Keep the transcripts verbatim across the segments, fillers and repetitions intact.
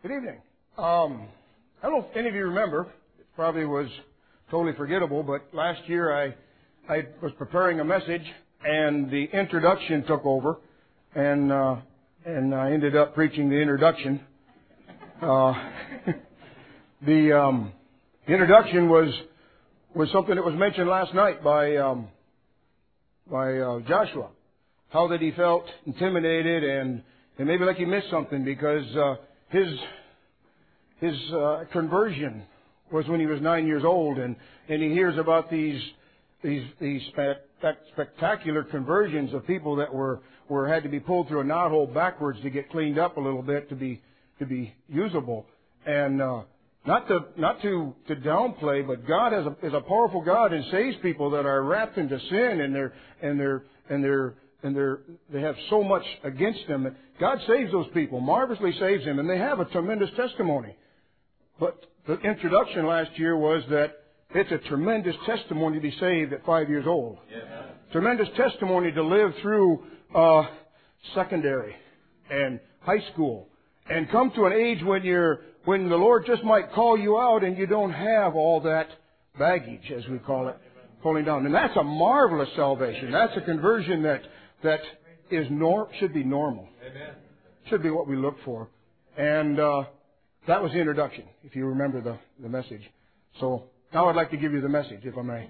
Good evening. Um, I don't know if any of you remember. It probably was totally forgettable, but last year I I was preparing a message, and the introduction took over, and uh, and I ended up preaching the introduction. Uh, the um, introduction was was something that was mentioned last night by um, by uh, Joshua, how that he felt intimidated and and maybe like he missed something because uh, his his uh, conversion was when he was nine years old, and and he hears about these these these spe- spectacular conversions of people that were were had to be pulled through a knothole backwards to get cleaned up a little bit to be to be usable. And uh, not to not to, to downplay, but God is a, is a powerful God and saves people that are wrapped into sin, and they're and they're and they're and they're they have so much against them. God saves those people, marvelously saves them, and they have a tremendous testimony. But the introduction last year was that it's a tremendous testimony to be saved at five years old. Yeah. Tremendous testimony to live through uh, secondary and high school and come to an age when you're when the Lord just might call you out and you don't have all that baggage, as we call it, pulling down. And that's a marvelous salvation. That's a conversion that that is nor should be normal. Amen. Should be what we look for. And uh, that was the introduction, if you remember the, the message. So now I'd like to give you the message, if I may.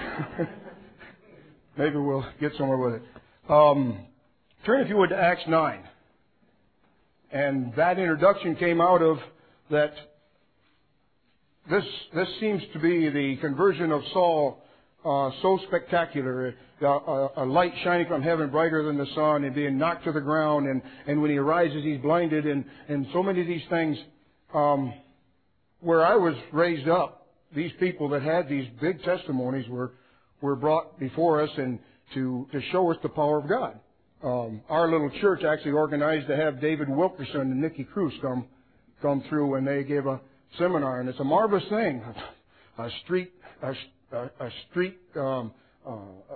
Maybe we'll get somewhere with it. Um, turn, if you would, to Acts nine. And that introduction came out of that. This this seems to be the conversion of Saul, uh, so spectacular. Uh, a, a light shining from heaven brighter than the sun, and being knocked to the ground. And, and when he arises, he's blinded. And, and so many of these things. Um, where I was raised up, these people that had these big testimonies were were brought before us and to, to show us the power of God. Um, our little church actually organized to have David Wilkerson and Nikki Cruz come come through, and they gave a seminar, and it's a marvelous thing. A street a, a street um, uh,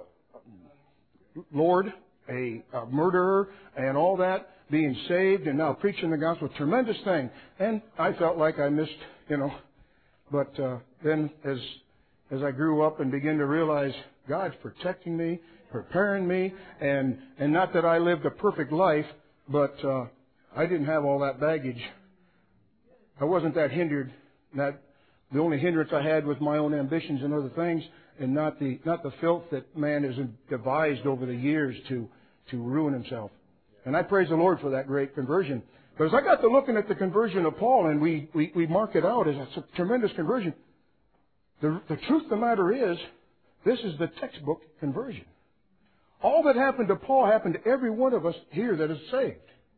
lord, a, a murderer, and all that, being saved and now preaching the gospel. Tremendous thing. And I felt like I missed, you know. But uh, then as as I grew up and began to realize God's protecting me, preparing me, and and not that I lived a perfect life, but uh, I didn't have all that baggage. I wasn't that hindered. That the only hindrance I had was my own ambitions and other things, and not the not the filth that man has devised over the years to to ruin himself. And I praise the Lord for that great conversion. But as I got to looking at the conversion of Paul, and we, we, we mark it out as a tremendous conversion, the, the truth of the matter is, this is the textbook conversion. All that happened to Paul happened to every one of us here that is saved.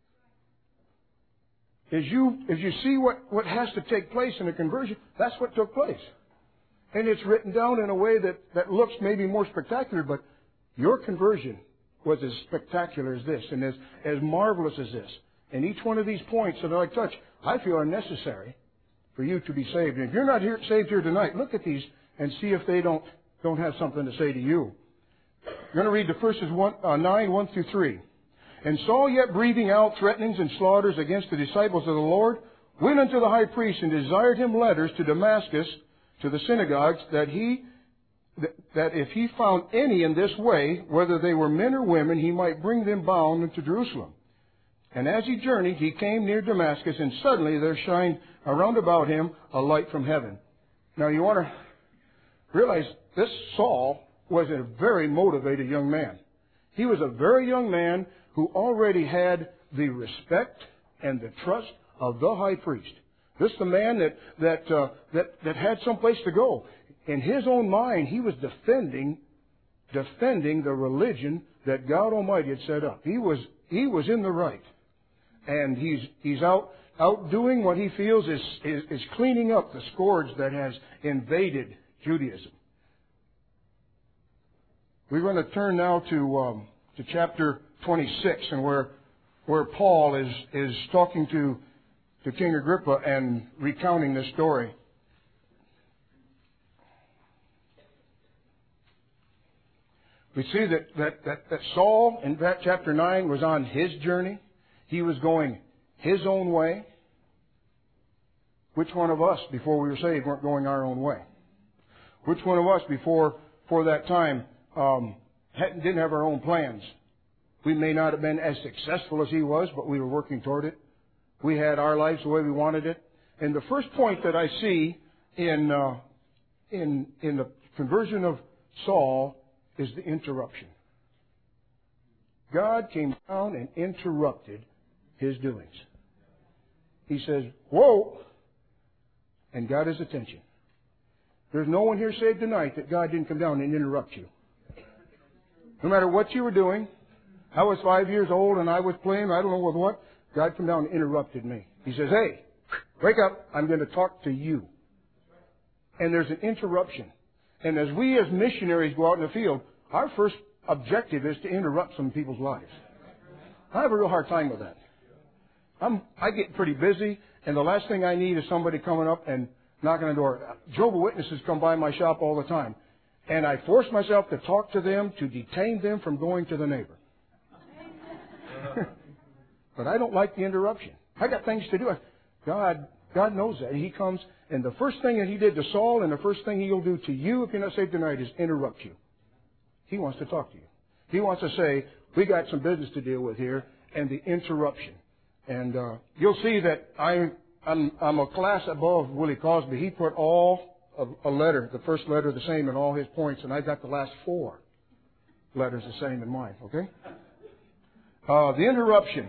As you, as you see what, what has to take place in a conversion, that's what took place. And it's written down in a way that, that looks maybe more spectacular, but your conversion was as spectacular as this and as, as marvelous as this. And each one of these points that I touch, I feel are necessary for you to be saved. And if you're not here, saved here tonight, look at these and see if they don't, don't have something to say to you. I'm going to read the verses one, uh, nine, one through three. And Saul, yet breathing out threatenings and slaughters against the disciples of the Lord, went unto the high priest and desired him letters to Damascus, to the synagogues, that he that if he found any in this way, whether they were men or women, he might bring them bound into Jerusalem. And as he journeyed, he came near Damascus, and suddenly there shined around about him a light from heaven. Now you want to realize this Saul was a very motivated young man. He was a very young man who already had the respect and the trust of the high priest. This is the man that that uh, that that had some place to go. In his own mind, he was defending, defending the religion that God Almighty had set up. He was, he was in the right. And he's, he's out, out doing what he feels is, is, is cleaning up the scourge that has invaded Judaism. We're going to turn now to, um, to chapter twenty-six, and where, where Paul is, is talking to, to King Agrippa and recounting this story. We see that, that, that, that Saul, in that chapter nine, was on his journey. He was going his own way. Which one of us, before we were saved, weren't going our own way? Which one of us, before for that time, um, hadn't, didn't have our own plans? We may not have been as successful as he was, but we were working toward it. We had our lives the way we wanted it. And the first point that I see in uh, in in the conversion of Saul is the interruption. God came down and interrupted his doings. He says, "Whoa!" and got his attention. There's no one here saved tonight that God didn't come down and interrupt you. No matter what you were doing, I was five years old and I was playing, I don't know with what, God came down and interrupted me. He says, "Hey, wake up, I'm going to talk to you." And there's an interruption. And as we as missionaries go out in the field, our first objective is to interrupt some people's lives. I have a real hard time with that. I'm, I get pretty busy, and the last thing I need is somebody coming up and knocking on the door. Jehovah's Witnesses come by my shop all the time. And I force myself to talk to them, to detain them from going to the neighbor. But I don't like the interruption. I got things to do. God, God knows that. He comes, and the first thing that He did to Saul, and the first thing He'll do to you if you're not saved tonight, is interrupt you. He wants to talk to you. He wants to say, "We got some business to deal with here," and the interruption. And uh, you'll see that I, I'm, I'm a class above Willie Cosby. He put all of a letter, the first letter the same in all his points, and I got the last four letters the same in mine. Okay. Uh, the interruption.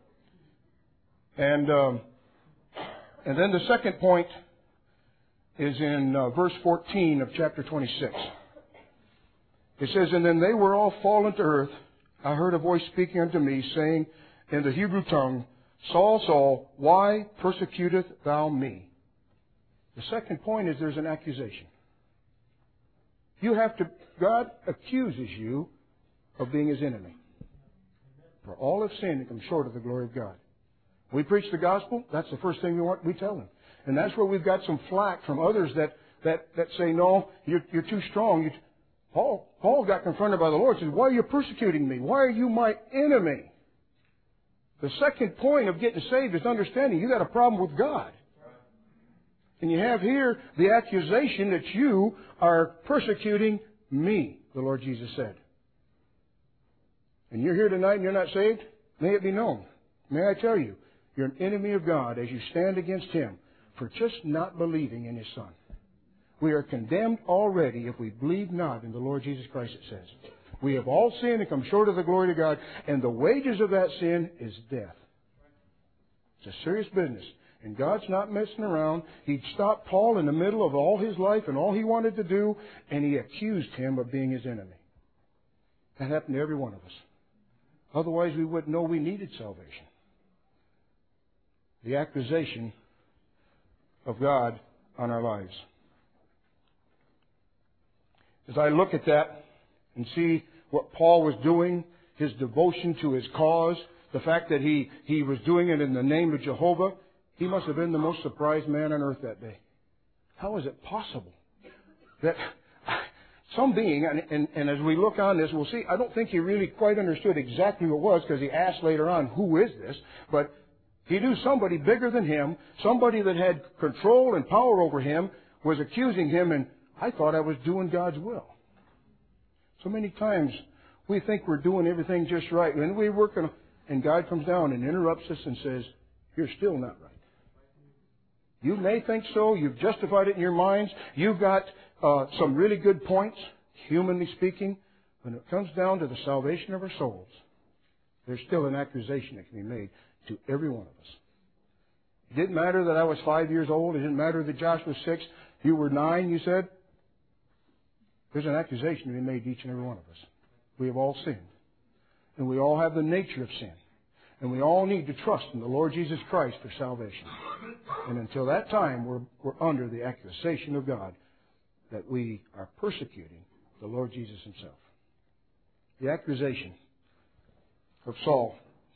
And um, and then the second point is in uh, verse fourteen of chapter twenty-six. It says, "And then they were all fallen to earth. I heard a voice speaking unto me, saying in the Hebrew tongue, Saul, Saul, why persecutest thou me?" The second point is there's an accusation. You have to, God accuses you of being His enemy. For all have sinned and come short of the glory of God. We preach the gospel, that's the first thing we want, we tell them. And that's where we've got some flack from others that, that, that say, "No, you're, you're too strong." You, Paul, Paul got confronted by the Lord and said, "Why are you persecuting me? Why are you my enemy?" The second point of getting saved is understanding you got a problem with God. And you have here the accusation that you are persecuting me, the Lord Jesus said. And you're here tonight and you're not saved, may it be known. May I tell you, you're an enemy of God as you stand against Him for just not believing in His Son. We are condemned already if we believe not in the Lord Jesus Christ, it says. We have all sinned and come short of the glory of God, and the wages of that sin is death. It's a serious business. And God's not messing around. He stopped Paul in the middle of all his life and all he wanted to do, and he accused him of being his enemy. That happened to every one of us. Otherwise, we wouldn't know we needed salvation. The accusation of God on our lives. As I look at that and see what Paul was doing, his devotion to his cause, the fact that he, he was doing it in the name of Jehovah, he must have been the most surprised man on earth that day. How is it possible that some being, and, and, and as we look on this, we'll see, I don't think he really quite understood exactly what it was, because he asked later on, "Who is this?" But he knew somebody bigger than him, somebody that had control and power over him, was accusing him, and I thought I was doing God's will. So many times we think we're doing everything just right, and we work on, and God comes down and interrupts us and says, "You're still not right. You may think so. You've justified it in your minds. You've got uh, some really good points, humanly speaking. When it comes down to the salvation of our souls, there's still an accusation that can be made to every one of us. It didn't matter that I was five years old. It didn't matter that Josh was six. You were nine, you said. There's an accusation to be made to each and every one of us. We have all sinned. And we all have the nature of sin. And we all need to trust in the Lord Jesus Christ for salvation. And until that time, we're, we're under the accusation of God that we are persecuting the Lord Jesus Himself. The accusation of Saul.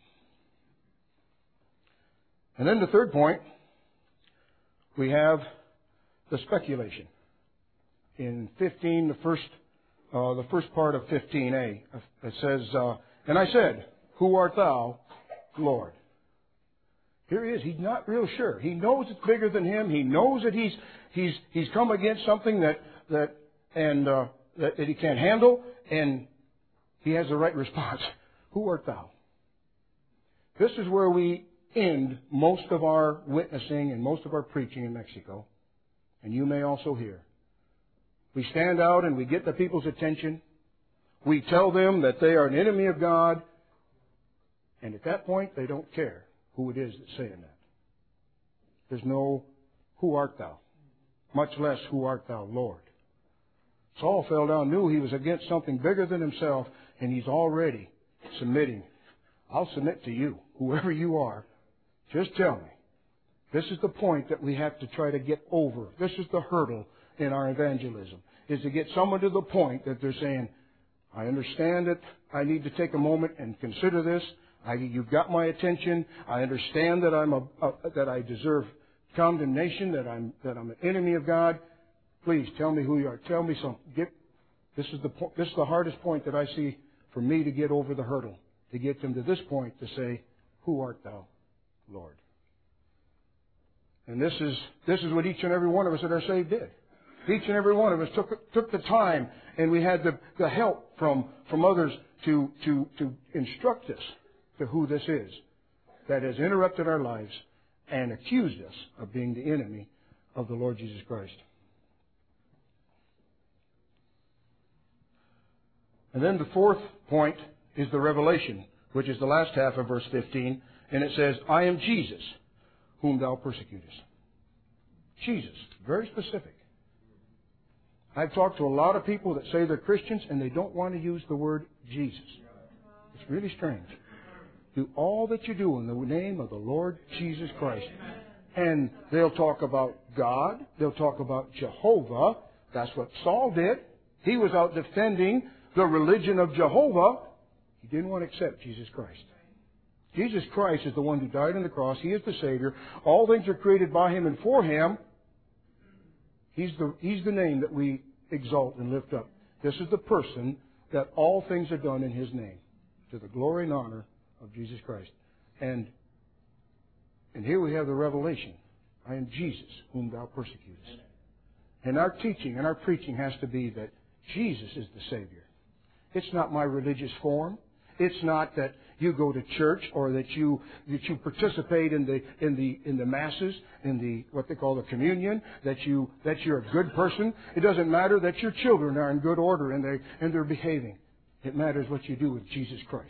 And then the third point, we have the speculation. In fifteen, the first, uh, the first part of fifteen a, it says, uh, "And I said, Who art thou, Lord?" Here he is. He's not real sure. He knows it's bigger than him. He knows that he's he's he's come against something that that and uh, that, that he can't handle, and he has the right response. Who art thou? This is where we end most of our witnessing and most of our preaching in Mexico, and you may also hear. We stand out and we get the people's attention. We tell them that they are an enemy of God, and at that point they don't care who it is that's saying that. There's no, who art thou? Much less, who art thou, Lord? Saul fell down, knew he was against something bigger than himself, and he's already submitting. I'll submit to you, whoever you are. Just tell me. This is the point that we have to try to get over. This is the hurdle in our evangelism, is to get someone to the point that they're saying, I understand that I need to take a moment and consider this. I, you've got my attention. I understand that I'm a, a, that I deserve condemnation, that I'm that I'm an enemy of God. Please tell me who you are. Tell me something. Get, this is the po- this is the hardest point that I see for me to get over the hurdle, to get them to this point to say, who art thou, Lord? And this is this is what each and every one of us that are saved did. Each and every one of us took took the time, and we had the, the help from from others to to to instruct us to who this is that has interrupted our lives and accused us of being the enemy of the Lord Jesus Christ. And then the fourth point is the revelation, which is the last half of verse fifteen, and it says, I am Jesus, whom thou persecutest. Jesus, very specific. I've talked to a lot of people that say they're Christians and they don't want to use the word Jesus. It's really strange. Do all that you do in the name of the Lord Jesus Christ. And they'll talk about God. They'll talk about Jehovah. That's what Saul did. He was out defending the religion of Jehovah. He didn't want to accept Jesus Christ. Jesus Christ is the one who died on the cross. He is the Savior. All things are created by Him and for Him. He's the, he's the name that we exalt and lift up. This is the person that all things are done in His name, to the glory and honor of Jesus Christ. And, and here we have the revelation. I am Jesus, whom thou persecutest. And our teaching and our preaching has to be that Jesus is the Savior. It's not my religious form. It's not that you go to church or that you that you participate in the in the in the masses, in the what they call the communion, that you that you're a good person. It doesn't matter that your children are in good order and they and they're behaving. It matters what you do with Jesus Christ.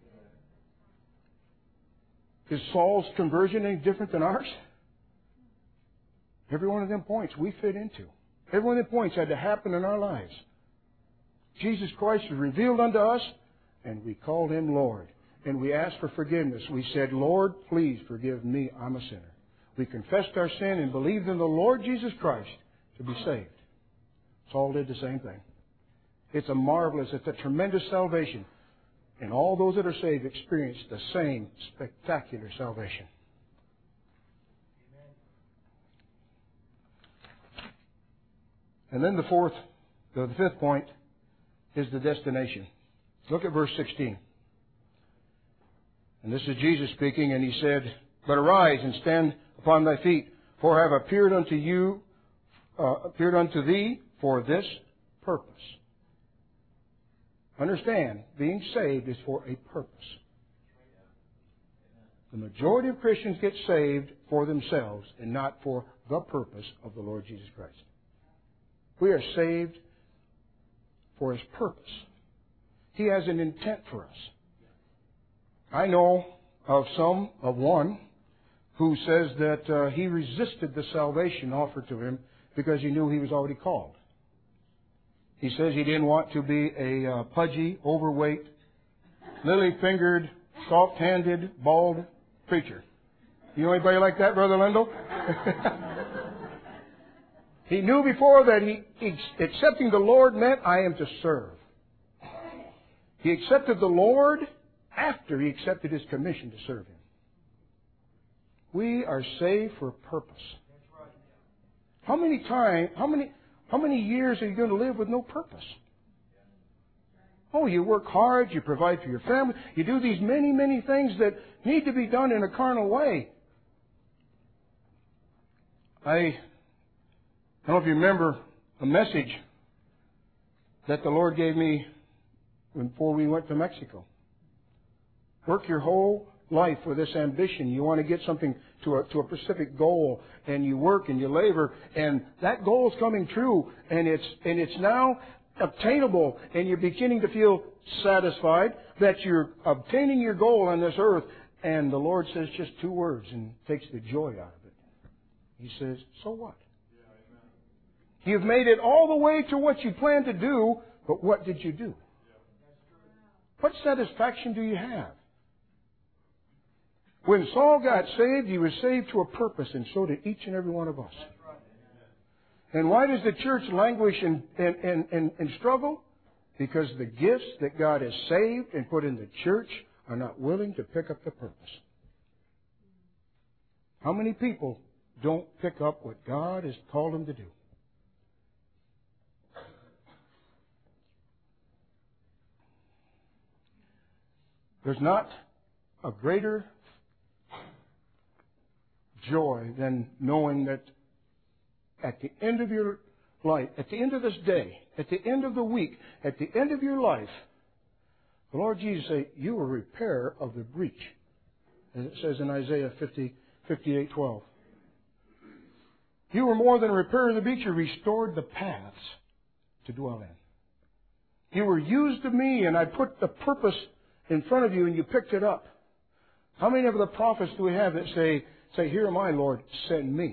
Is Saul's conversion any different than ours? Every one of them points we fit into. Every one of them points had to happen in our lives. Jesus Christ was revealed unto us, and we called Him Lord. And we asked for forgiveness. We said, Lord, please forgive me. I'm a sinner. We confessed our sin and believed in the Lord Jesus Christ to be saved. Saul did the same thing. It's a marvelous, it's a tremendous salvation. And all those that are saved experience the same spectacular salvation. And then the fourth, the fifth point is the destination. Look at verse sixteen. And this is Jesus speaking, and He said, But arise and stand upon thy feet, for I have appeared unto you, uh, appeared unto thee for this purpose. Understand, being saved is for a purpose. The majority of Christians get saved for themselves and not for the purpose of the Lord Jesus Christ. We are saved for His purpose. He has an intent for us. I know of some, of one, who says that uh, he resisted the salvation offered to him because he knew he was already called. He says he didn't want to be a uh, pudgy, overweight, lily-fingered, soft-handed, bald preacher. You know anybody like that, Brother Lindell? He knew before that he, he accepting the Lord meant I am to serve. He accepted the Lord after he accepted His commission to serve Him. We are saved for a purpose. How many time, how many, how many years are you going to live with no purpose? Oh, you work hard, you provide for your family, you do these many, many things that need to be done in a carnal way. I, I don't know if you remember a message that the Lord gave me before we went to Mexico. Work your whole life with this ambition. You want to get something to a, to a specific goal, and you work and you labor, and that goal is coming true, and it's, and it's now obtainable, and you're beginning to feel satisfied that you're obtaining your goal on this earth, and the Lord says just two words and takes the joy out of it. He says, so what? You've made it all the way to what you planned to do, but what did you do? What satisfaction do you have? When Saul got saved, he was saved to a purpose, and so did each and every one of us. And why does the church languish and, and, and, and, and struggle? Because the gifts that God has saved and put in the church are not willing to pick up the purpose. How many people don't pick up what God has called them to do? There's not a greater joy than knowing that at the end of your life, at the end of this day, at the end of the week, at the end of your life, the Lord Jesus said, you are repairer of the breach. As it says in Isaiah fifty, fifty-eight, twelve. You were more than a repairer of the breach. You restored the paths to dwell in. You were used of me, and I put the purpose in front of you, and you picked it up. How many of the prophets do we have that say, say, here am I, Lord, send me?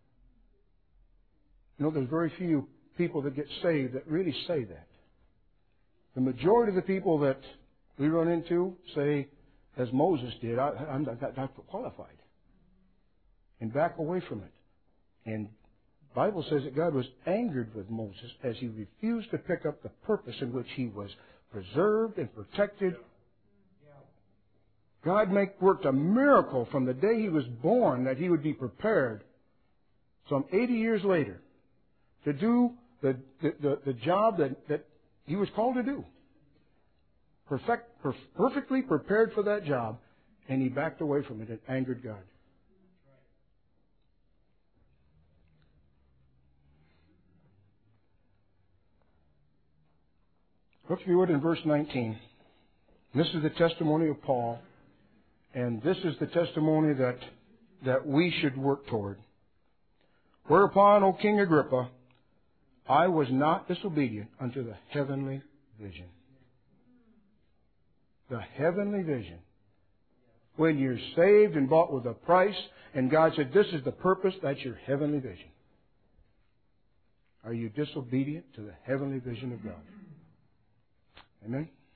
You know, there's very few people that get saved that really say that. The majority of the people that we run into say, as Moses did, I, I'm not, not qualified. And back away from it. And the Bible says that God was angered with Moses as he refused to pick up the purpose in which he was preserved and protected. God make, worked a miracle from the day he was born that he would be prepared some eighty years later to do the, the, the, the job that, that he was called to do. Perfect, per, perfectly prepared for that job, and he backed away from it and angered God. Look, if you would, in verse nineteen. This is the testimony of Paul, and this is the testimony that, that we should work toward. Whereupon, O King Agrippa, I was not disobedient unto the heavenly vision. The heavenly vision. When you're saved and bought with a price, and God said, this is the purpose, that's your heavenly vision. Are you disobedient to the heavenly vision of God? Amen?